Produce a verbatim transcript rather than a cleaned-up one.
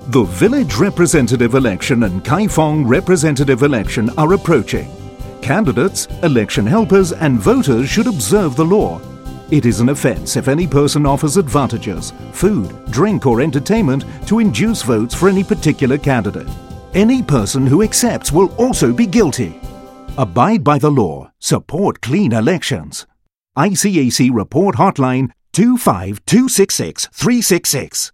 The village representative election and Kaifong representative election are approaching. Candidates, election helpers and voters should observe the law. It is an offence if any person offers advantages, food, drink or entertainment to induce votes for any particular candidate. Any person who accepts will also be guilty. Abide by the law. Support clean elections. I C A C Report Hotline two five two six six three six six.